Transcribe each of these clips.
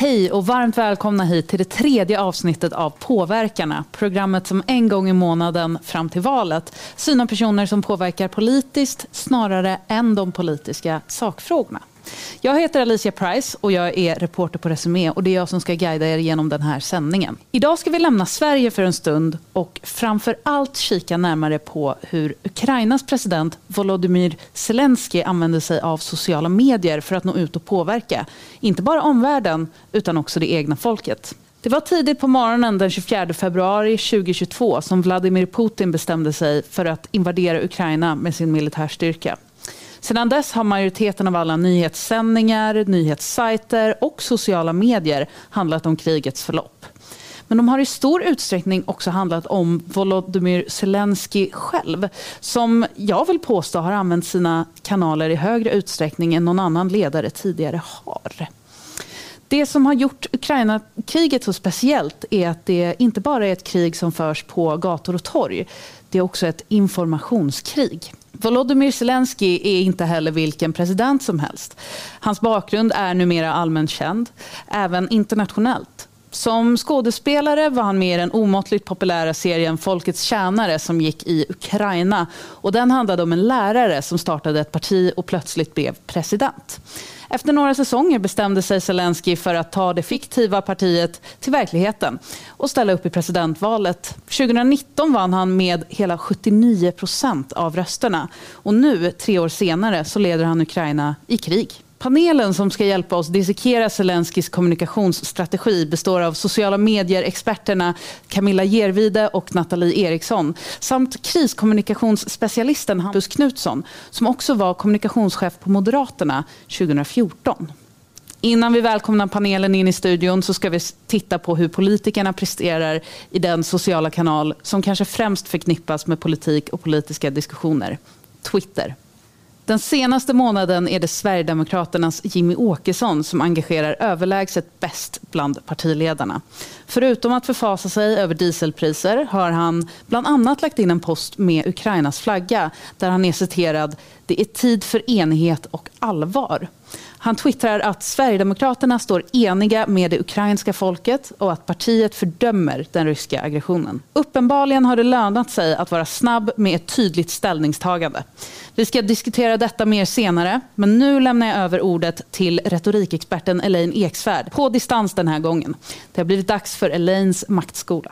Hej och varmt välkomna hit till det 3:e avsnittet av Påverkarna. Programmet som en gång i månaden fram till valet synar personer som påverkar politiskt snarare än de politiska sakfrågorna. Jag heter Alicia Price och jag är reporter på Resumé och det är jag som ska guida er genom den här sändningen. Idag ska vi lämna Sverige för en stund och framför allt kika närmare på hur Ukrainas president Volodymyr Zelensky använder sig av sociala medier för att nå ut och påverka, inte bara omvärlden utan också det egna folket. Det var tidigt på morgonen den 24 februari 2022 som Vladimir Putin bestämde sig för att invadera Ukraina med sin militärstyrka. Sedan dess har majoriteten av alla nyhetssändningar, nyhetssajter och sociala medier handlat om krigets förlopp. Men de har i stor utsträckning också handlat om Volodymyr Zelensky själv, som jag vill påstå har använt sina kanaler i högre utsträckning än någon annan ledare tidigare har. Det som har gjort Ukraina-kriget så speciellt är att det inte bara är ett krig som förs på gator och torg. Det är också ett informationskrig. Volodymyr Zelensky är inte heller vilken president som helst. Hans bakgrund är numera allmänt känd, även internationellt. Som skådespelare var han med i den omåttligt populära serien Folkets tjänare som gick i Ukraina. Och den handlade om en lärare som startade ett parti och plötsligt blev president. Efter några säsonger bestämde sig Zelensky för att ta det fiktiva partiet till verkligheten och ställa upp i presidentvalet. 2019 vann han med hela 79% av rösterna. Och nu, 3 år senare, så leder han Ukraina i krig. Panelen som ska hjälpa oss dissekera Zelenskys kommunikationsstrategi består av sociala medier-experterna Camilla Gervide och Nathalie Eriksson samt kriskommunikationsspecialisten Hampus Knutsson som också var kommunikationschef på Moderaterna 2014. Innan vi välkomnar panelen in i studion så ska vi titta på hur politikerna presterar i den sociala kanal som kanske främst förknippas med politik och politiska diskussioner, Twitter. Den senaste månaden är det Sverigedemokraternas Jimmy Åkesson som engagerar överlägset bäst bland partiledarna. Förutom att förfasa sig över dieselpriser har han bland annat lagt in en post med Ukrainas flagga där han är citerad "Det är tid för enighet och allvar". Han twittrar att Sverigedemokraterna står eniga med det ukrainska folket och att partiet fördömer den ryska aggressionen. Uppenbarligen har det lönat sig att vara snabb med ett tydligt ställningstagande. Vi ska diskutera detta mer senare, men nu lämnar jag över ordet till retorikexperten Elaine Eksvärd på distans den här gången. Det har blivit dags för Elaines maktskola.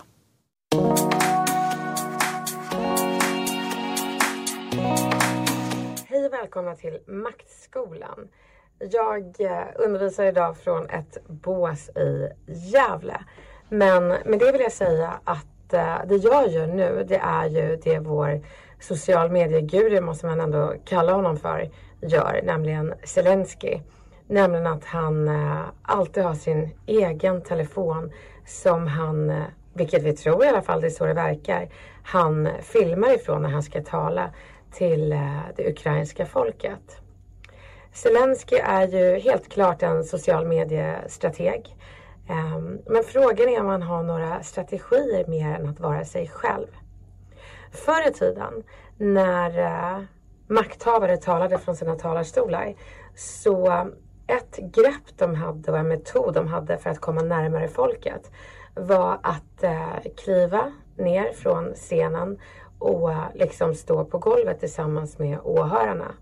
Hej och välkomna till Maktskolan. Jag undervisar idag från ett bås i Gävle. Men med det vill jag säga att det jag gör nu, det är ju det vår social medieguru, måste man ändå kalla honom för, gör. Nämligen Zelensky. Nämligen att han alltid har sin egen telefon som han, vilket vi tror i alla fall, det är så det verkar, han filmar ifrån när han ska tala till det ukrainska folket. Zelensky är ju helt klart en social mediestrateg. Men frågan är om han har några strategier mer än att vara sig själv. Förr i tiden, när makthavare talade från sina talarstolar, så ett grepp de hade och en metod de hade för att komma närmare folket var att kliva ner från scenen och liksom stå på golvet tillsammans med åhörarna.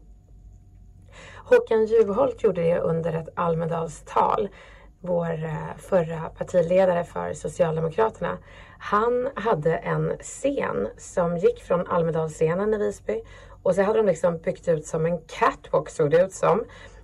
Håkan Juholt gjorde det under ett Almedalstal, vår förra partiledare för Socialdemokraterna. Han hade en scen som gick från Almedalsscenen i Visby och så hade de liksom byggt ut som en catwalk, såg det ut som.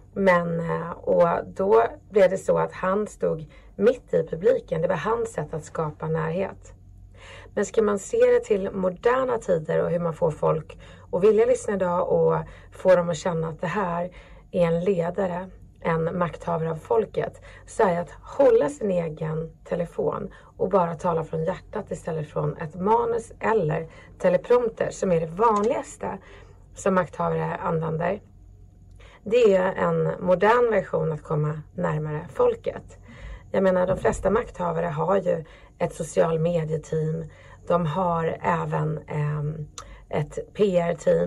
Och då blev det så att han stod mitt i publiken. Det var hans sätt att skapa närhet. Men ska man se det till moderna tider och hur man får folk att vilja lyssna idag och få dem att känna att det här är en ledare, en makthavare av folket, så är att hålla sin egen telefon och bara tala från hjärtat istället från ett manus eller teleprompter, som är det vanligaste som makthavare använder. Det är en modern version att komma närmare folket. Jag menar, de flesta makthavare har ju ett social medieteam. De har även ett PR-team.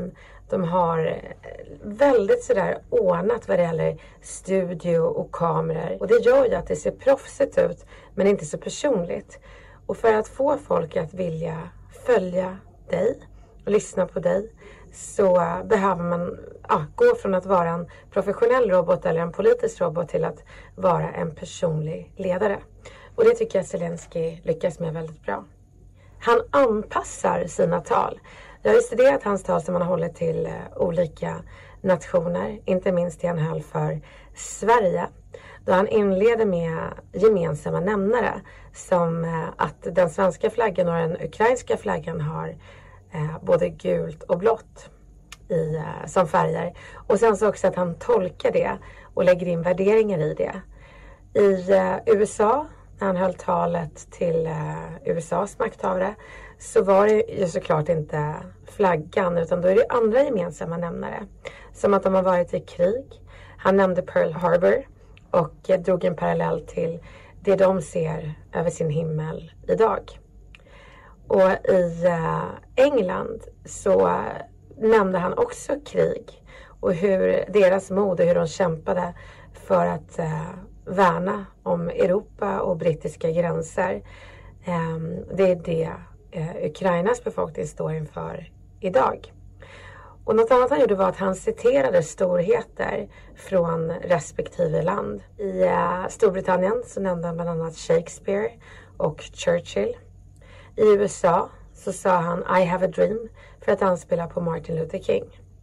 De har väldigt sådär ordnat vad det gäller studio och kameror. Och det gör ju att det ser proffsigt ut men inte så personligt. Och för att få folk att vilja följa dig och lyssna på dig så behöver man gå från att vara en professionell robot eller en politisk robot till att vara en personlig ledare. Och det tycker jag Zelensky lyckas med väldigt bra. Han anpassar sina tal. Jag har ju studerat hans tal som han har hållit till olika nationer. Inte minst det han höll för Sverige. Då han inleder med gemensamma nämnare. Som att den svenska flaggan och den ukrainska flaggan har både gult och blått som färger. Och sen så också att han tolkar det och lägger in värderingar i det. I USA, när han höll talet till USAs makthavare, så var det ju såklart inte flaggan utan då är det andra gemensamma nämnare. Som att de har varit i krig. Han nämnde Pearl Harbor och drog en parallell till det de ser över sin himmel idag. Och i England så nämnde han också krig och hur deras mod och hur de kämpade för att värna om Europa och brittiska gränser. Det är det Ukrainas befolkning står inför idag. Och något annat han gjorde var att han citerade storheter från respektive land. I Storbritannien så nämnde han bland annat Shakespeare och Churchill. I USA så sa han I have a dream för att anspela på Martin Luther King.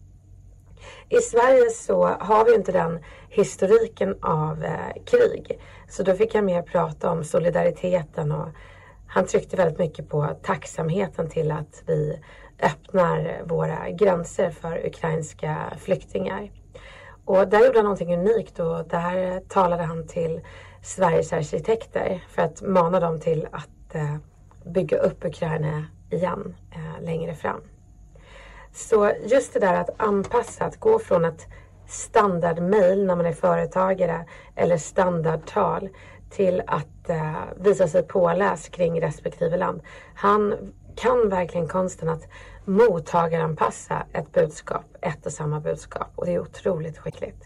I Sverige så har vi inte den historiken av krig. Så då fick han mer prata om solidariteten och han tryckte väldigt mycket på tacksamheten till att vi öppnar våra gränser för ukrainska flyktingar. Och där gjorde han någonting unikt och där talade han till Sveriges arkitekter för att mana dem till att bygga upp Ukraina igen längre fram. Så just det där att anpassa, att gå från ett standardmail när man är företagare eller standardtal till att visa sig påläst kring respektive land. Han kan verkligen konsten att mottagaranpassa ett budskap, ett och samma budskap. Och det är otroligt skickligt.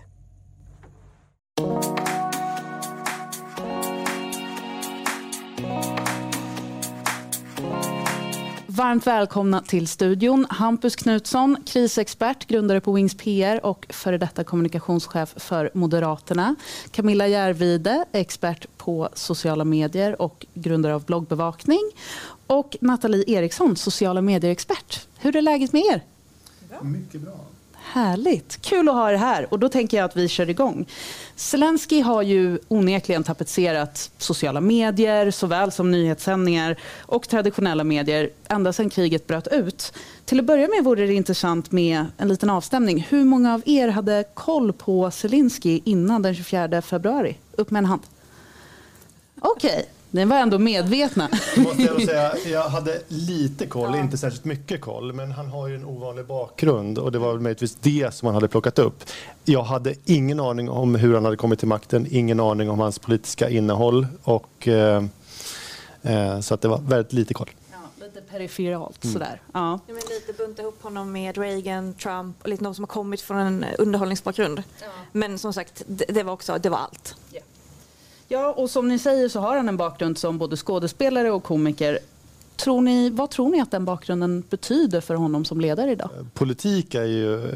Varmt välkomna till studion. Hampus Knutsson, krisexpert, grundare på Wings PR och före detta kommunikationschef för Moderaterna. Camilla Järvide, expert på sociala medier och grundare av bloggbevakning. Och Nathalie Eriksson, sociala medier-expert. Hur är läget med er? Bra. Mycket bra. Härligt. Kul att ha er här. Och då tänker jag att vi kör igång. Zelensky har ju onekligen tapetserat sociala medier såväl som nyhetssändningar och traditionella medier ända sedan kriget bröt ut. Till att börja med vore det intressant med en liten avstämning. Hur många av er hade koll på Zelensky innan den 24 februari? Upp med en hand. Okej. Ni var ändå medvetna. Måste jag säga, jag hade lite koll, inte särskilt mycket koll, men han har ju en ovanlig bakgrund och det var väl möjligtvis det som han hade plockat upp. Jag hade ingen aning om hur han hade kommit till makten, ingen aning om hans politiska innehåll och så att det var väldigt lite koll. Ja, lite periferalt sådär. Ja. Men lite bunta ihop honom med Reagan, Trump och lite någon som har kommit från en underhållningsbakgrund. Ja. Men som sagt, det var allt. Yeah. Ja, och som ni säger så har han en bakgrund som både skådespelare och komiker. Vad tror ni att den bakgrunden betyder för honom som ledare idag? Politik är ju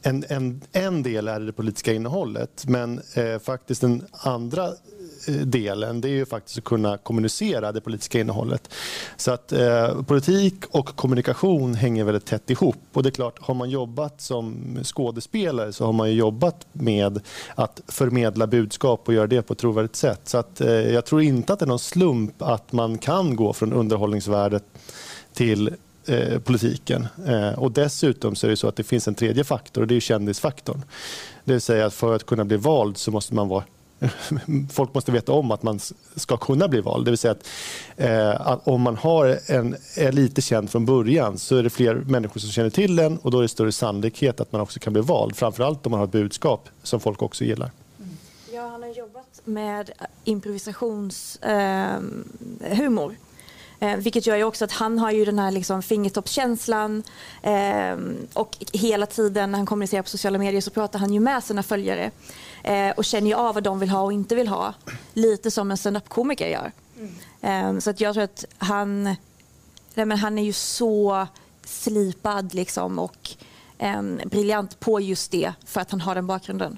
en del är det politiska innehållet, men faktiskt den andra delen, det är ju faktiskt att kunna kommunicera det politiska innehållet. Så att politik och kommunikation hänger väldigt tätt ihop. Och det är klart, har man jobbat som skådespelare så har man ju jobbat med att förmedla budskap och göra det på ett trovärdigt sätt. Så att jag tror inte att det är någon slump att man kan gå från underhållningsvärdet till politiken. Och dessutom så är det så att det finns en tredje faktor och det är kändisfaktorn. Det vill säga att för att kunna bli vald så måste man vara folk måste veta om att man ska kunna bli vald. Det vill säga att om man är lite känd från början så är det fler människor som känner till en och då är det större sannolikhet att man också kan bli vald. Framförallt om man har ett budskap som folk också gillar. Ja, han har jobbat med improvisationshumor. Vilket gör ju också att han har ju den här liksom fingertoppskänslan och hela tiden när han kommunicerar på sociala medier så pratar han ju med sina följare och känner ju av vad de vill ha och inte vill ha. Lite som en stand-up-komiker gör. Så att jag tror att han är ju så slipad liksom och briljant på just det för att han har den bakgrunden.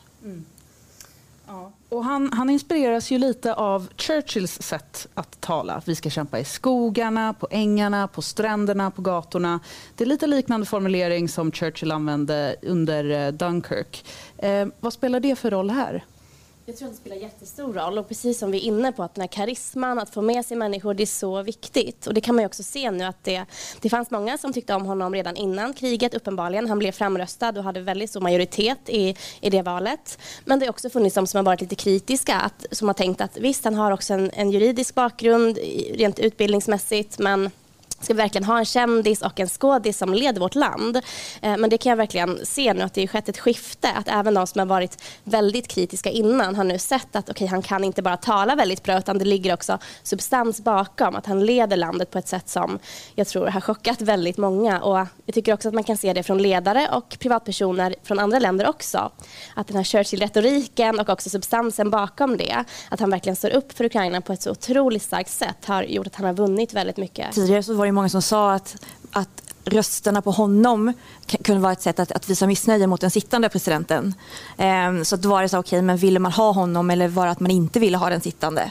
Ja. Och han inspireras ju lite av Churchills sätt att tala. Vi ska kämpa i skogarna, på ängarna, på stränderna, på gatorna. Det är lite liknande formulering som Churchill använde under Dunkirk. Vad spelar det för roll här? Jag tror att det spelar jättestor roll och precis som vi är inne på att den här karisman, att få med sig människor, det är så viktigt. Och det kan man ju också se nu att det fanns många som tyckte om honom redan innan kriget uppenbarligen. Han blev framröstad och hade väldigt stor majoritet i det valet. Men det har också funnits de som har varit lite kritiska, som har tänkt att visst han har också en juridisk bakgrund rent utbildningsmässigt men ska vi verkligen ha en kändis och en skådis som leder vårt land. Men det kan jag verkligen se nu att det har skett ett skifte. Att även de som har varit väldigt kritiska innan har nu sett att han kan inte bara tala väldigt bra utan det ligger också substans bakom. Att han leder landet på ett sätt som jag tror har chockat väldigt många. Och jag tycker också att man kan se det från ledare och privatpersoner från andra länder också. Att den här Churchill-retoriken och också substansen bakom det. Att han verkligen står upp för Ukraina på ett så otroligt starkt sätt har gjort att han har vunnit väldigt mycket. Tidigare så var det många som sa att rösterna på honom kunde vara ett sätt att visa missnöje mot den sittande presidenten. Så då var det så okej, men ville man ha honom eller var det att man inte ville ha den sittande?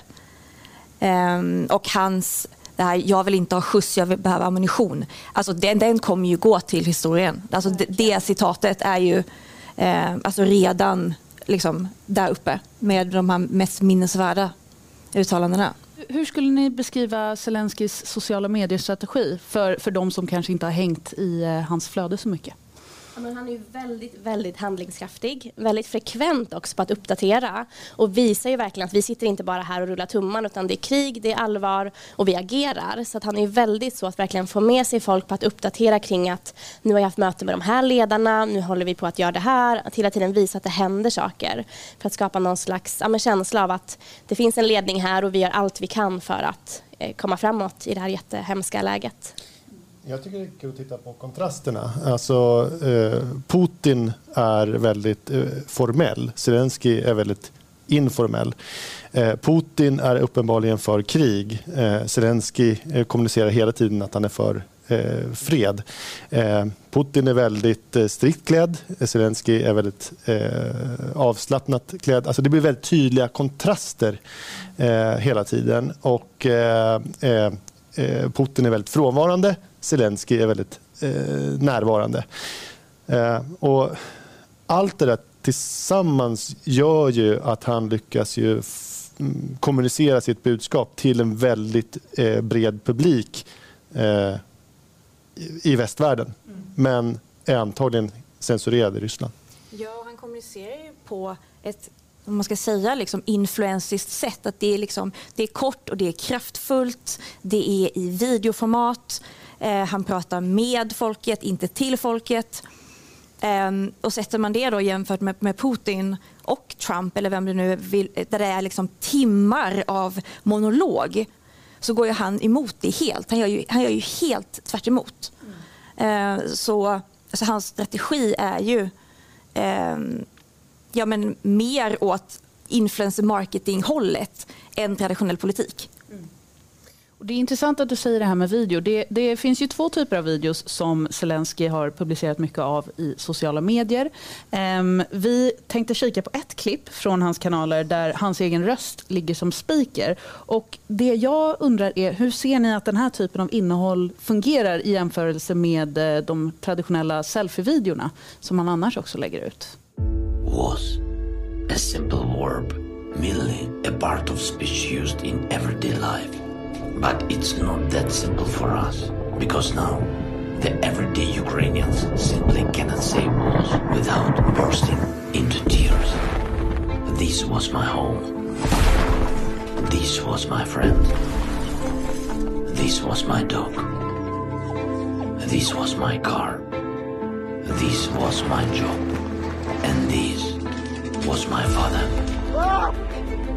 Och hans det här, jag vill inte ha skjuts, jag vill behöva ammunition. Alltså den kommer ju gå till historien. Alltså det citatet är ju alltså redan liksom där uppe med de här mest minnesvärda uttalandena. Hur skulle ni beskriva Zelenskyjs sociala mediestrategi för de som kanske inte har hängt i hans flöde så mycket? Ja, men han är ju väldigt, väldigt handlingskraftig. Väldigt frekvent också på att uppdatera. Och visar ju verkligen att vi sitter inte bara här och rullar tumman utan det är krig, det är allvar och vi agerar. Så att han är ju väldigt så att verkligen få med sig folk på att uppdatera kring att nu har jag haft möte med de här ledarna, nu håller vi på att göra det här. Att hela tiden visa att det händer saker. För att skapa någon slags känsla av att det finns en ledning här och vi gör allt vi kan för att komma framåt i det här jättehemska läget. Jag tycker det är kul att titta på kontrasterna. Alltså, Putin är väldigt formell. Zelenskyj är väldigt informell. Putin är uppenbarligen för krig. Zelenskyj kommunicerar hela tiden att han är för fred. Putin är väldigt strikt klädd. Zelenskyj är väldigt avslappnat klädd. Alltså det blir väldigt tydliga kontraster hela tiden. Och Putin är väldigt frånvarande. Zelenskyj är väldigt närvarande. Och allt det där tillsammans gör ju att han lyckas ju kommunicera sitt budskap till en väldigt bred publik i västvärlden. Men är antagligen censurerad i Ryssland. Ja, han kommunicerar ju på ett, om man ska säga, liksom influensiskt sätt. Att det är kort och det är kraftfullt. Det är i videoformat. Han pratar med folket, inte till folket. Och sätter man det då jämfört med Putin och Trump eller vem det nu vill, där det är liksom timmar av monolog, så går ju han emot det helt. Han gör ju helt tvärt emot. Så alltså hans strategi är ju mer åt influencer marketing-hållet än traditionell politik. Och det är intressant att du säger det här med video. Det finns ju två typer av videos som Zelenskyj har publicerat mycket av i sociala medier. Vi tänkte kika på ett klipp från hans kanaler där hans egen röst ligger som speaker. Och det jag undrar är, hur ser ni att den här typen av innehåll fungerar i jämförelse med de traditionella selfie-videorna som man annars också lägger ut? Was a simple verb, merely a part of speech used in everyday life. But it's not that simple for us, because now the everyday Ukrainians simply cannot say words without bursting into tears. This was my home. This was my friend. This was my dog. This was my car. This was my job. And this was my father.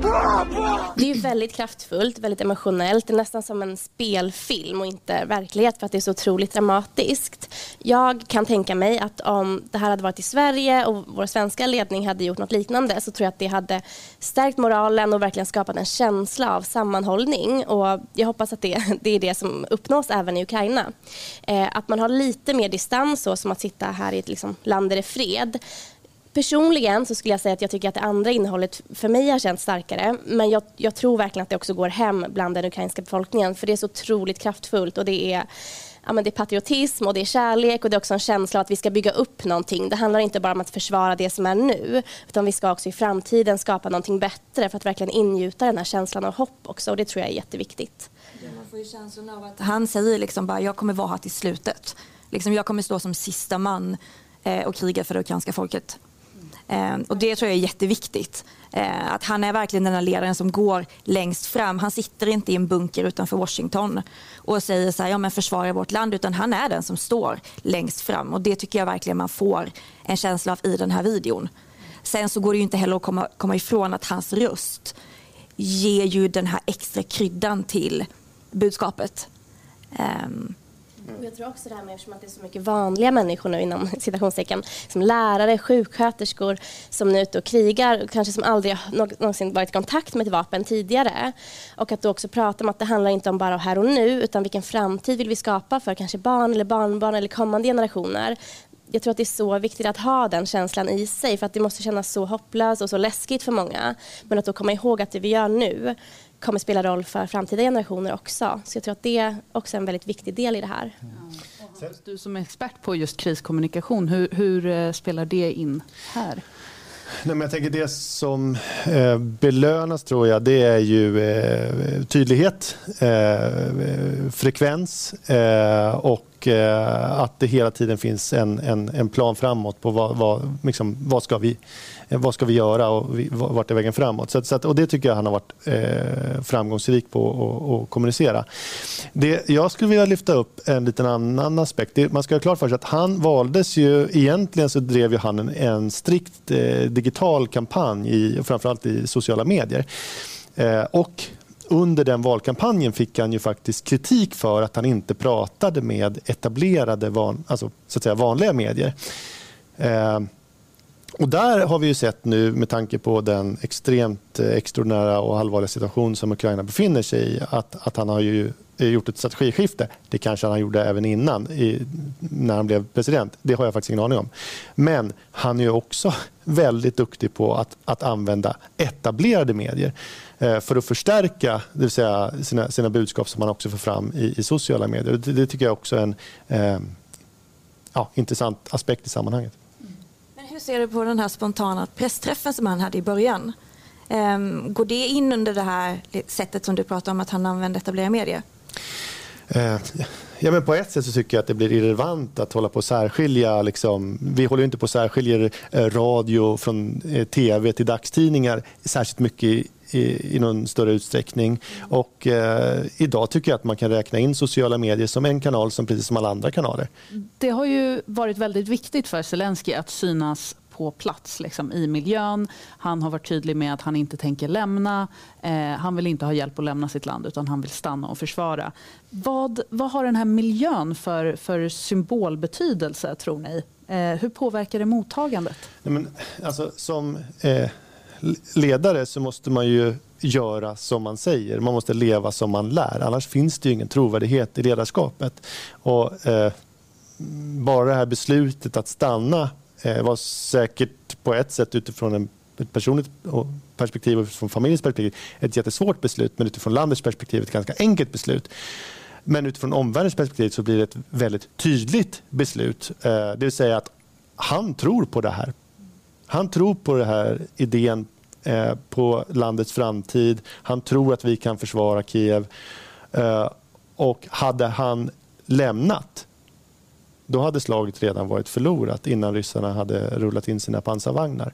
Det är ju väldigt kraftfullt, väldigt emotionellt. Det är nästan som en spelfilm och inte verklighet för att det är så otroligt dramatiskt. Jag kan tänka mig att om det här hade varit i Sverige och vår svenska ledning hade gjort något liknande så tror jag att det hade stärkt moralen och verkligen skapat en känsla av sammanhållning. Och jag hoppas att det är det som uppnås även i Ukraina. Att man har lite mer distans, så som att sitta här i ett liksom, land där det är fred. Personligen så skulle jag säga att jag tycker att det andra innehållet för mig har känts starkare. Men jag tror verkligen att det också går hem bland den ukrainska befolkningen. För det är så otroligt kraftfullt och det är patriotism och det är kärlek och det är också en känsla av att vi ska bygga upp någonting. Det handlar inte bara om att försvara det som är nu, utan vi ska också i framtiden skapa någonting bättre för att verkligen ingjuta den här känslan av hopp också. Och det tror jag är jätteviktigt. Ja, man får ju känslan av att han säger liksom bara, jag kommer vara här till slutet. Liksom, jag kommer stå som sista man och kriga för det ukrainska folket. Och det tror jag är jätteviktigt. Att han är verkligen den här ledaren som går längst fram. Han sitter inte i en bunker utanför Washington och säger så här, ja men försvara vårt land, utan han är den som står längst fram. Och det tycker jag verkligen man får en känsla av i den här videon. Sen så går det ju inte heller att komma ifrån att hans röst ger ju den här extra kryddan till budskapet. Och jag tror också det här med att det är så mycket vanliga människor nu inom citationstecken, som lärare, sjuksköterskor som nu är ute och krigar, kanske som aldrig någonsin varit i kontakt med ett vapen tidigare. Och att då också prata om att det handlar inte om bara här och nu, utan vilken framtid vill vi skapa för kanske barn eller barnbarn eller kommande generationer. Jag tror att det är så viktigt att ha den känslan i sig, för att det måste kännas så hopplöst och så läskigt för många. Men att då komma ihåg att det vi gör nu kommer spela roll för framtida generationer också. Så jag tror att det är också en väldigt viktig del i det här. Ja. Du som är expert på just kriskommunikation, hur spelar det in här? Nej, men jag tänker det som belönas tror jag, det är ju tydlighet, frekvens och att det hela tiden finns en plan framåt på vad ska vi göra och vart är vägen framåt. Så och det tycker jag han har varit framgångsrik på att kommunicera. Jag skulle vilja lyfta upp en liten annan aspekt. Man ska ha klart för sig att han valdes ju, egentligen så drev ju han en strikt digital kampanj framförallt i sociala medier. Och under den valkampanjen fick han ju faktiskt kritik för att han inte pratade med etablerade så att säga vanliga medier. Och där har vi ju sett nu, med tanke på den extremt extraordinära och allvarliga situation som Ukraina befinner sig i, att han har ju gjort ett strategiskifte. Det kanske han gjorde även innan, när han blev president. Det har jag faktiskt ingen aning om. Men han är ju också väldigt duktig på att använda etablerade medier för att förstärka, det vill säga sina budskap som man också får fram i sociala medier. Det tycker jag också är en intressant aspekt i sammanhanget. Hur ser du på den här spontana pressträffen som han hade i början? Går det in under det här sättet som du pratar om, att han använder etablerade medier? Ja, men på ett sätt så tycker jag att det blir irrelevant att hålla på att särskilja. Vi håller inte på att särskilja radio från tv till dagstidningar särskilt mycket i någon större utsträckning. Och idag tycker jag att man kan räkna in sociala medier som en kanal som precis som alla andra kanaler. Det har ju varit väldigt viktigt för Zelensky att synas på plats i miljön. Han har varit tydlig med att han inte tänker lämna. Han vill inte ha hjälp att lämna sitt land, utan han vill stanna och försvara. Vad har den här miljön för symbolbetydelse, tror ni? Hur påverkar det mottagandet? Som ledare så måste man ju göra som man säger. Man måste leva som man lär. Annars finns det ju ingen trovärdighet i ledarskapet. Och bara det här beslutet att stanna var säkert på ett sätt utifrån ett personligt perspektiv och från familjens perspektiv ett jättesvårt beslut, men utifrån landets perspektiv ett ganska enkelt beslut. Men utifrån omvärldens perspektiv så blir det ett väldigt tydligt beslut. Det vill säga att han tror på det här. Han tror på den här idén, på landets framtid. Han tror att vi kan försvara Kiev. Och hade han lämnat, då hade slaget redan varit förlorat innan ryssarna hade rullat in sina pansarvagnar.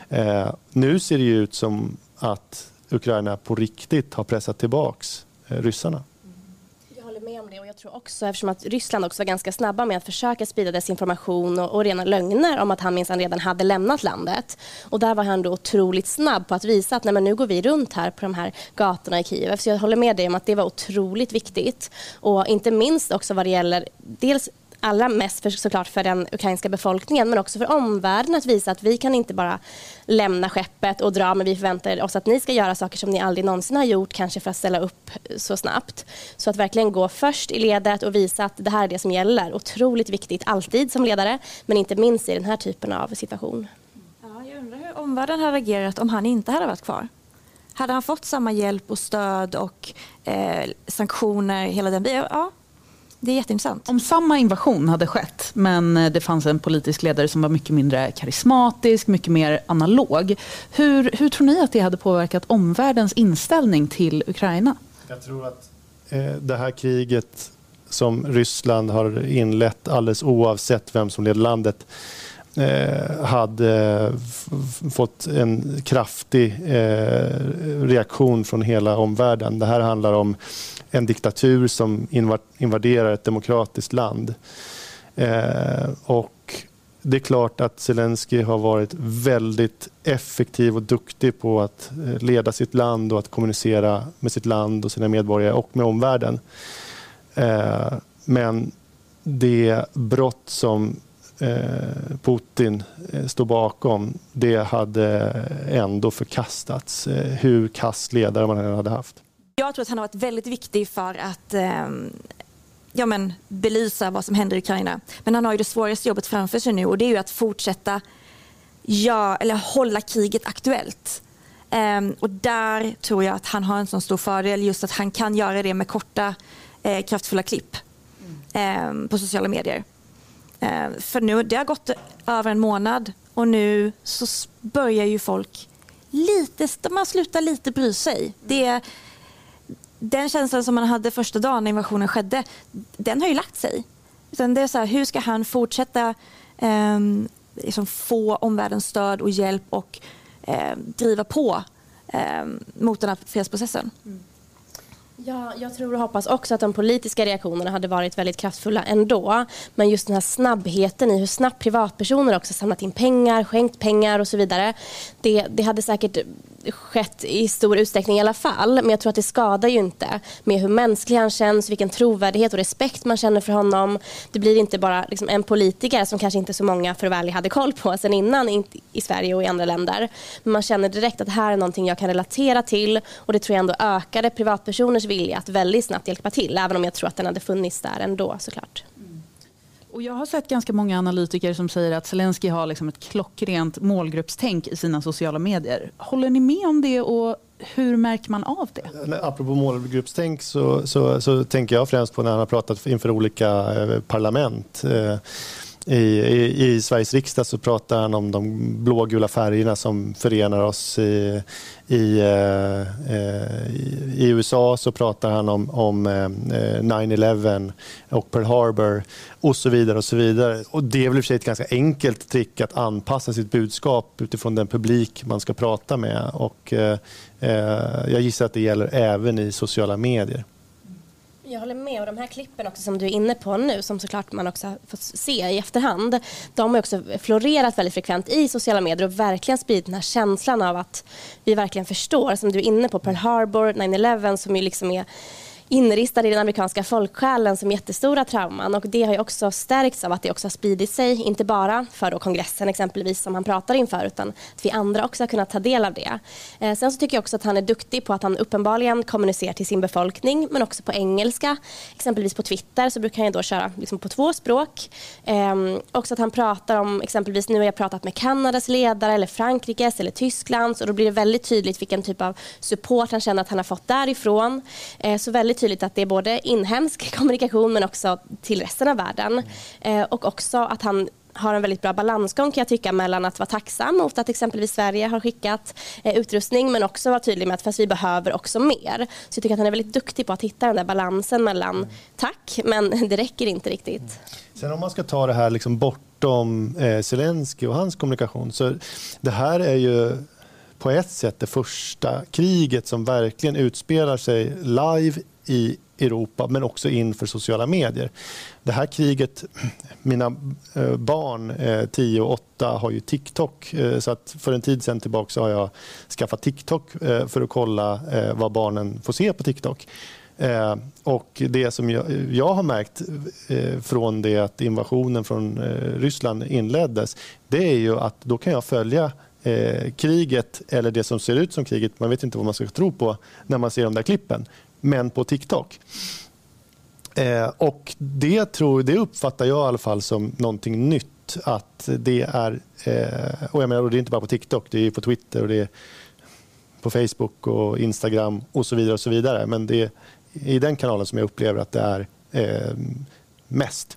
Nu ser det ut som att Ukraina på riktigt har pressat tillbaks ryssarna. Jag håller med om det. det, och jag tror också, eftersom att Ryssland också var ganska snabba med att försöka sprida desinformation och rena lögner om att han minsann redan hade lämnat landet. Och där var han då otroligt snabb på att visa att nej, men nu går vi runt här på de här gatorna i Kiev. Så jag håller med dig om att det var otroligt viktigt. Och inte minst också vad det gäller dels allra mest såklart för den ukrainska befolkningen, men också för omvärlden att visa att vi kan inte bara lämna skeppet och dra, men vi förväntar oss att ni ska göra saker som ni aldrig någonsin har gjort, kanske för att ställa upp så snabbt. Så att verkligen gå först i ledet och visa att det här är det som gäller. Otroligt viktigt alltid som ledare, men inte minst i den här typen av situation. Ja, jag undrar hur omvärlden hade agerat om han inte hade varit kvar. Hade han fått samma hjälp och stöd och sanktioner hela den biten? Ja. Det är jätteintressant. Om samma invasion hade skett, men det fanns en politisk ledare som var mycket mindre karismatisk, mycket mer analog. Hur tror ni att det hade påverkat omvärldens inställning till Ukraina? Jag tror att det här kriget som Ryssland har inlett, alldeles oavsett vem som leder landet, hade fått en kraftig reaktion från hela omvärlden. Det här handlar om en diktatur som invaderar ett demokratiskt land. Och det är klart att Zelensky har varit väldigt effektiv och duktig på att leda sitt land och att kommunicera med sitt land och sina medborgare och med omvärlden. Men det brott som Putin står bakom, det hade ändå förkastats, hur kass ledare man hade haft. Jag tror att han har varit väldigt viktig för att belysa vad som händer i Ukraina. Men han har ju det svåraste jobbet framför sig nu, och det är ju att fortsätta hålla kriget aktuellt. Och där tror jag att han har en sån stor fördel, just att han kan göra det med korta, kraftfulla klipp på sociala medier. För nu, det har gått över en månad och nu så börjar ju folk man slutar lite bry sig. Den känslan som man hade första dagen när invasionen skedde, den har ju lagt sig. Utan det är så här, hur ska han fortsätta få omvärldens stöd och hjälp och driva på mot den här fredsprocessen? Ja, jag tror och hoppas också att de politiska reaktionerna hade varit väldigt kraftfulla ändå. Men just den här snabbheten i hur snabbt privatpersoner också samlat in pengar, skänkt pengar och så vidare. Det hade säkert skett i stor utsträckning i alla fall. Men jag tror att det skadar ju inte med hur mänsklig han känns, vilken trovärdighet och respekt man känner för honom. Det blir inte bara liksom en politiker som kanske inte så många för väl hade koll på sen innan i Sverige och i andra länder. Men man känner direkt att det här är någonting jag kan relatera till, och det tror jag ändå ökade privatpersoners vilja att väldigt snabbt hjälpa till, även om jag tror att den hade funnits där ändå såklart. Och jag har sett ganska många analytiker som säger att Zelensky har liksom ett klockrent målgruppstänk i sina sociala medier. Håller ni med om det, och hur märker man av det? Apropå målgruppstänk så tänker jag främst på när han har pratat inför olika parlament. I Sveriges riksdag så pratar han om de blågula färgerna som förenar oss. I USA så pratar han om 9/11 och Pearl Harbor och så vidare och så vidare. Och det är väl i och för sig ett ganska enkelt trick att anpassa sitt budskap utifrån den publik man ska prata med. Och jag gissar att det gäller även i sociala medier. Jag håller med, och de här klippen också som du är inne på nu, som såklart man också har fått se i efterhand, de har också florerat väldigt frekvent i sociala medier och verkligen spridit den här känslan av att vi verkligen förstår, som du är inne på, Pearl Harbor, 9/11, som ju liksom är inristade i den amerikanska folksjälen som jättestora trauman, och det har ju också stärkts av att det också har spridit sig, inte bara för då kongressen exempelvis som han pratar inför, utan att vi andra också har kunnat ta del av det. Sen så tycker jag också att han är duktig på att han uppenbarligen kommunicerar till sin befolkning, men också på engelska. Exempelvis på Twitter så brukar han då köra liksom på 2 språk. Också att han pratar om, exempelvis nu har jag pratat med Kanadas ledare eller Frankrikes eller Tysklands, och då blir det väldigt tydligt vilken typ av support han känner att han har fått därifrån. Så väldigt tydligt att det är både inhemsk kommunikation men också till resten av världen. Och också att han har en väldigt bra balansgång, kan jag tycka, mellan att vara tacksam mot att exempelvis Sverige har skickat utrustning, men också vara tydlig med att fast vi behöver också mer. Så jag tycker att han är väldigt duktig på att hitta den där balansen mellan tack, men det räcker inte riktigt. Sen om man ska ta det här liksom bortom Zelensky och hans kommunikation, så det här är ju på ett sätt det första kriget som verkligen utspelar sig live i Europa, men också inför sociala medier. Det här kriget, mina barn 10 och 8 har ju TikTok, så att för en tid sedan tillbaka så har jag skaffat TikTok för att kolla vad barnen får se på TikTok. Och det som jag har märkt från det att invasionen från Ryssland inleddes, det är ju att då kan jag följa kriget, eller det som ser ut som kriget, man vet inte vad man ska tro på när man ser de där klippen, men på TikTok. Och det uppfattar jag i alla fall som någonting nytt, att det är, och jag menar, och det är inte bara på TikTok, det är på Twitter och det är på Facebook och Instagram och så vidare och så vidare, men det är i den kanalen som jag upplever att det är mest.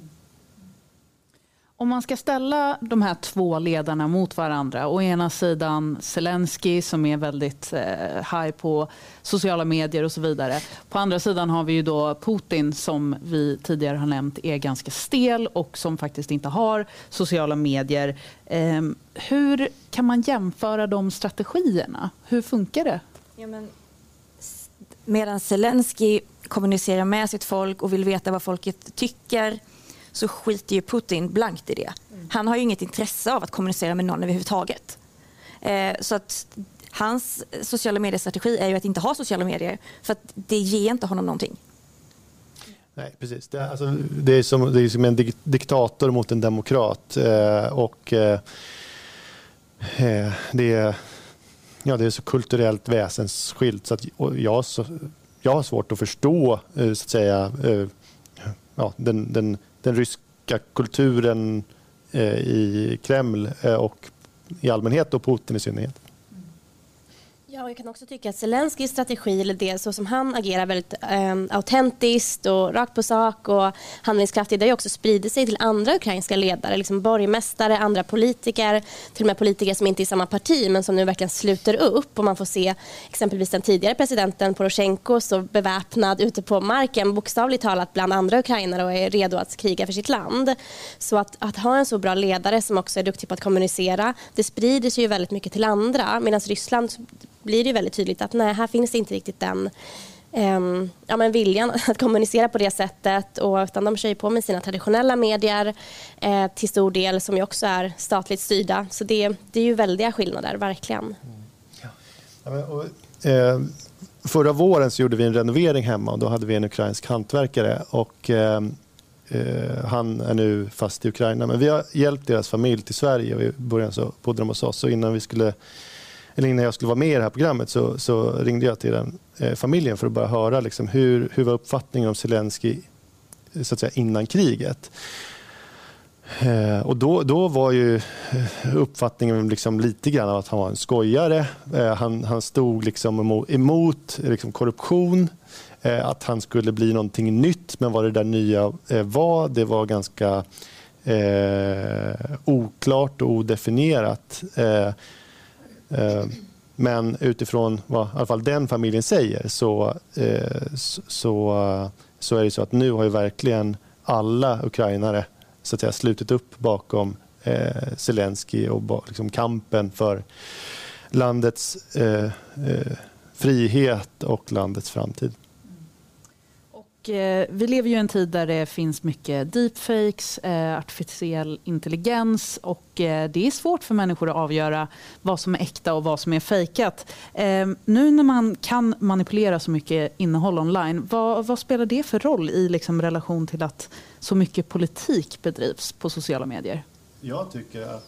Om man ska ställa de här två ledarna mot varandra, å ena sidan Zelensky som är väldigt high på sociala medier och så vidare. På andra sidan har vi ju då Putin som vi tidigare har nämnt är ganska stel och som faktiskt inte har sociala medier. Hur kan man jämföra de strategierna? Hur funkar det? Ja, medan Zelensky kommunicerar med sitt folk och vill veta vad folket tycker, så skiter ju Putin blankt i det. Han har ju inget intresse av att kommunicera med någon överhuvudtaget. Så att hans sociala mediestrategi är ju att inte ha sociala medier, för att det ger inte honom någonting. Nej, precis. Det är som en diktator mot en demokrat. Det är så kulturellt väsensskilt, så att jag har svårt att förstå så att säga, den ryska kulturen i Kreml och i allmänhet och Putin i synnerhet. Ja, jag kan också tycka att Zelenskys strategi, eller det så som han agerar väldigt autentiskt och rakt på sak och handlingskraftigt, det har ju också spridit sig till andra ukrainska ledare, liksom borgmästare, andra politiker, till och med politiker som inte är i samma parti men som nu verkligen sluter upp, och man får se exempelvis den tidigare presidenten Poroshenko så beväpnad ute på marken, bokstavligt talat bland andra ukrainare, och är redo att kriga för sitt land. Så att ha en så bra ledare som också är duktig på att kommunicera, det sprider sig ju väldigt mycket till andra, medan Ryssland blir det väldigt tydligt att nej, här finns det inte riktigt den viljan att kommunicera på det sättet, och utan de kör ju på med sina traditionella medier till stor del, som ju också är statligt styrda. Så det är ju väldiga skillnader, verkligen. Förra våren så gjorde vi en renovering hemma, och då hade vi en ukrainsk hantverkare, och han är nu fast i Ukraina. Men vi har hjälpt deras familj till Sverige, och i början så bodde de hos oss, och innan jag skulle vara med i det här programmet så ringde jag till den familjen för att bara höra liksom, hur var uppfattningen om Zelensky så att säga, innan kriget. Och då var ju uppfattningen liksom lite grann att han var en skojare. Han stod liksom emot liksom korruption, att han skulle bli någonting nytt, men vad det där nya var, det var ganska oklart och odefinierat. Men utifrån vad i alla fall den familjen säger så är det så att nu har ju verkligen alla ukrainare så att säga slutit upp bakom Zelensky och liksom kampen för landets frihet och landets framtid. Vi lever ju i en tid där det finns mycket deepfakes, artificiell intelligens, och det är svårt för människor att avgöra vad som är äkta och vad som är fejkat. Nu när man kan manipulera så mycket innehåll online, vad spelar det för roll i liksom relation till att så mycket politik bedrivs på sociala medier? Jag tycker att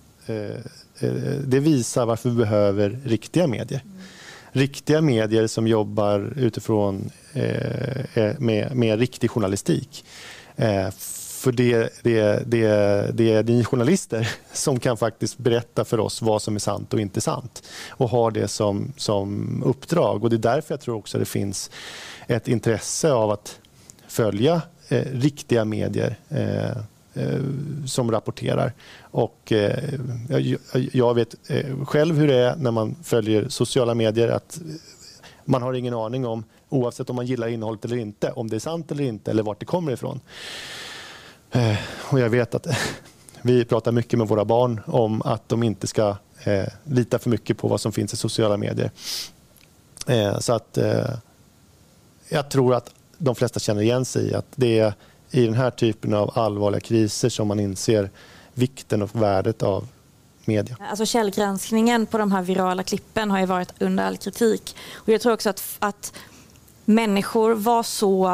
det visar varför vi behöver riktiga medier. Riktiga medier som jobbar utifrån med riktig journalistik. För det är ni journalister som kan faktiskt berätta för oss vad som är sant och inte sant, och har det som uppdrag. Och det är därför jag tror också att det finns ett intresse av att följa riktiga medier som rapporterar. Och jag vet själv hur det är när man följer sociala medier, att man har ingen aning om, oavsett om man gillar innehållet eller inte, om det är sant eller inte, eller vart det kommer ifrån. Och jag vet att vi pratar mycket med våra barn om att de inte ska lita för mycket på vad som finns i sociala medier. Så att jag tror att de flesta känner igen sig i. Att det är i den här typen av allvarliga kriser som man inser vikten och värdet av media. Alltså källgranskningen på de här virala klippen har ju varit under all kritik. Och jag tror också att människor var så...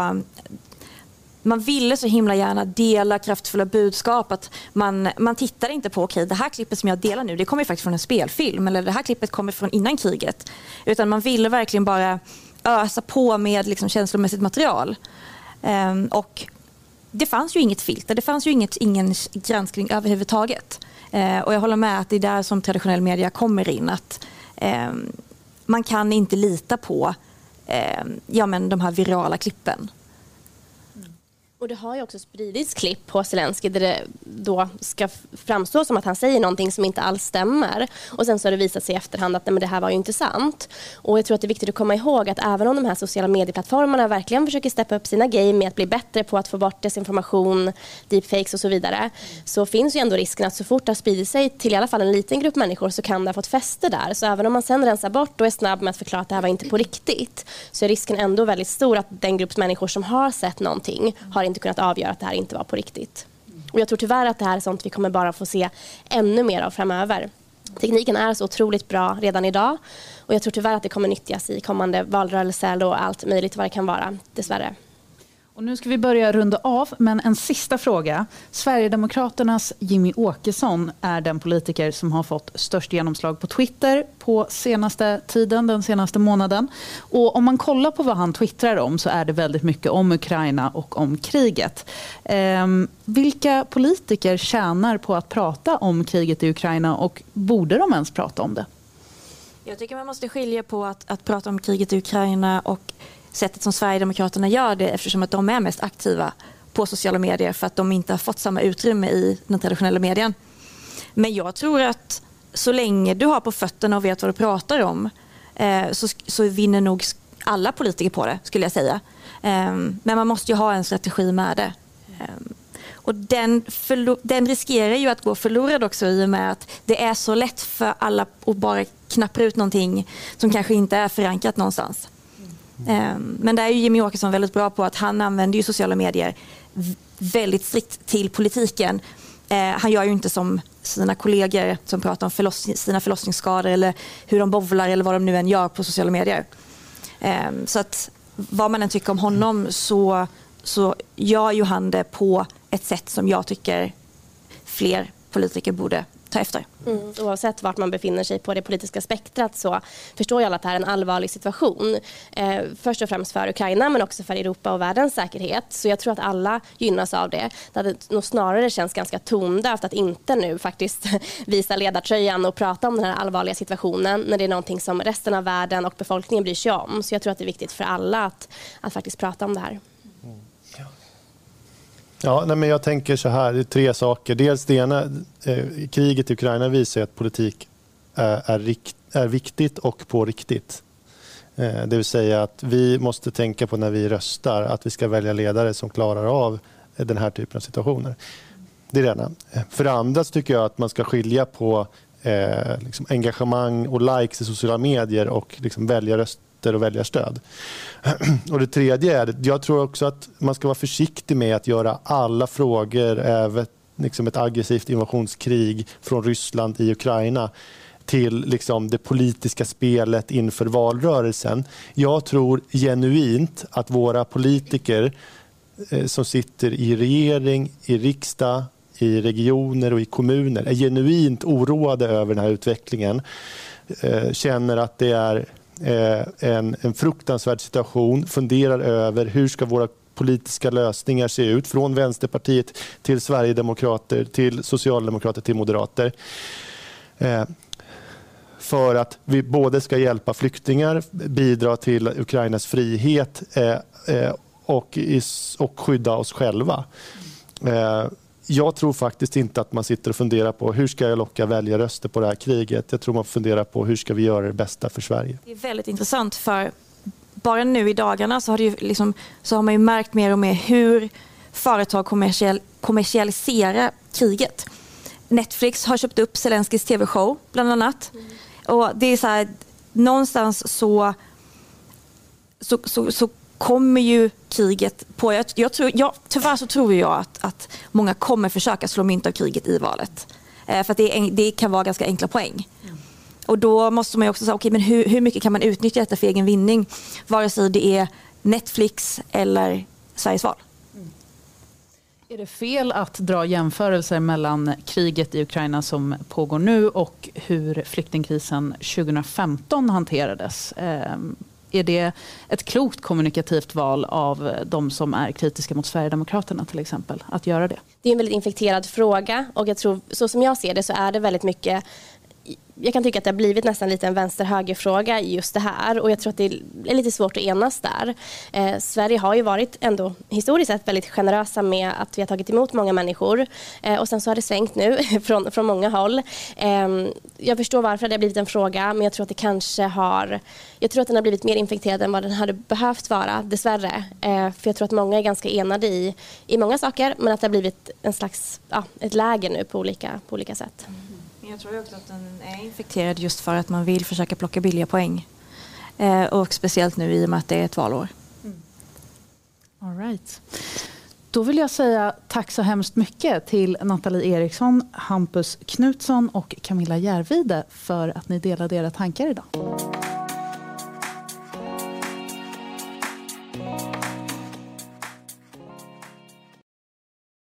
Man ville så himla gärna dela kraftfulla budskap att man tittade inte på okej, det här klippet som jag delar nu, det kommer faktiskt från en spelfilm eller det här klippet kommer från innan kriget. Utan man ville verkligen bara ösa på med liksom känslomässigt material. Och det fanns ju inget filter, det fanns ju ingen granskning överhuvudtaget. Och jag håller med att det är där som traditionell media kommer in. Att man kan inte lita på de här virala klippen. Och det har ju också spridits klipp på Zelensky där det då ska framstå som att han säger någonting som inte alls stämmer. Och sen så har det visat sig i efterhand att nej, men det här var ju inte sant. Och jag tror att det är viktigt att komma ihåg att även om de här sociala medieplattformarna verkligen försöker steppa upp sina game med att bli bättre på att få bort desinformation, deepfakes och så vidare, så finns ju ändå risken att så fort det har spridit sig till i alla fall en liten grupp människor så kan det ha fått fäste där. Så även om man sen rensar bort och är snabb med att förklara att det här var inte på riktigt, så är risken ändå väldigt stor att den grupp människor som har sett någonting har inte kunnat avgöra att det här inte var på riktigt. Och jag tror tyvärr att det här är sånt vi kommer bara få se ännu mer av framöver. Tekniken är så otroligt bra redan idag och jag tror tyvärr att det kommer nyttjas i kommande valrörelser och allt möjligt vad det kan vara, dessvärre. Och nu ska vi börja runda av, men en sista fråga. Sverigedemokraternas Jimmy Åkesson är den politiker som har fått störst genomslag på Twitter på senaste tiden, den senaste månaden. Och om man kollar på vad han twittrar om så är det väldigt mycket om Ukraina och om kriget. Vilka politiker tjänar på att prata om kriget i Ukraina och borde de ens prata om det? Jag tycker man måste skilja på att prata om kriget i Ukraina och sättet som Sverigedemokraterna gör det, eftersom att de är mest aktiva på sociala medier för att de inte har fått samma utrymme i den traditionella medien. Men jag tror att så länge du har på fötterna och vet vad du pratar om så vinner nog alla politiker på det, skulle jag säga. Men man måste ju ha en strategi med det. Och den riskerar ju att gå förlorad också i och med att det är så lätt för alla att bara knappra ut någonting som kanske inte är förankrat någonstans. Men där är ju Jimmy Åkesson väldigt bra på att han använder ju sociala medier väldigt strikt till politiken. Han gör ju inte som sina kollegor som pratar om sina förlossningsskador eller hur de bovlar eller vad de nu än gör på sociala medier. Så att vad man än tycker om honom så gör ju han det på ett sätt som jag tycker fler politiker borde ta efter. Oavsett vart man befinner sig på det politiska spektrat så förstår jag alla att det här är en allvarlig situation. Först och främst för Ukraina men också för Europa och världens säkerhet. Så jag tror att alla gynnas av det. Det hade nog snarare känns ganska tondövt att inte nu faktiskt visa ledartröjan och prata om den här allvarliga situationen när det är någonting som resten av världen och befolkningen bryr sig om. Så jag tror att det är viktigt för alla att faktiskt prata om det här. Ja, men jag tänker så här, det är 3 saker. Dels det ena, kriget i Ukraina visar att politik är viktigt och på riktigt. Det vill säga att vi måste tänka på när vi röstar att vi ska välja ledare som klarar av den här typen av situationer. Det är det ena. För det andra så tycker jag att man ska skilja på liksom engagemang och likes i sociala medier och liksom väljarröster och väljarstöd. Och det tredje är, jag tror också att man ska vara försiktig med att göra alla frågor, även liksom ett aggressivt invasionskrig från Ryssland i Ukraina, till liksom det politiska spelet inför valrörelsen. Jag tror genuint att våra politiker som sitter i regering, i riksdag, i regioner och i kommuner är genuint oroade över den här utvecklingen. Känner att det är en fruktansvärd situation, funderar över hur ska våra politiska lösningar se ut från Vänsterpartiet till Sverigedemokrater, till Socialdemokrater, till Moderater. För att vi både ska hjälpa flyktingar, bidra till Ukrainas frihet och skydda oss själva. Jag tror faktiskt inte att man sitter och funderar på hur ska jag locka väljarröster på det här kriget. Jag tror man funderar på hur ska vi göra det bästa för Sverige. Det är väldigt intressant för bara nu i dagarna så har man ju märkt mer och mer hur företag kommersialiserar kriget. Netflix har köpt upp Zelenskys tv-show bland annat. Och det är så här, någonstans så kommer ju kriget på... Tyvärr så tror jag att många kommer försöka slå mynt av kriget i valet. För att det kan vara ganska enkla poäng. Och då måste man ju också säga, okej, men hur mycket kan man utnyttja detta för egen vinning? Vare sig det är Netflix eller Sveriges val. Är det fel att dra jämförelser mellan kriget i Ukraina som pågår nu och hur flyktingkrisen 2015 hanterades? Är det ett klokt kommunikativt val av de som är kritiska mot Sverigedemokraterna till exempel att göra det? Det är en väldigt infekterad fråga och jag tror, så som jag ser det så är det väldigt mycket... Jag kan tycka att det har blivit nästan lite en vänster-höger-fråga i just det här och jag tror att det är lite svårt att enas där. Sverige har ju varit ändå historiskt sett väldigt generösa med att vi har tagit emot många människor och sen så har det svängt nu från många håll. Jag förstår varför det har blivit en fråga, men jag tror att det kanske jag tror att den har blivit mer infekterad än vad den hade behövt vara, dessvärre. För jag tror att många är ganska enade i många saker, men att det har blivit en slags, ett läge nu på olika sätt. Jag tror också att den är infekterad just för att man vill försöka plocka billiga poäng. Och speciellt nu i och med att det är ett valår. All right. Då vill jag säga tack så hemskt mycket till Nathalie Eriksson, Hampus Knutsson och Camilla Järvide för att ni delade era tankar idag.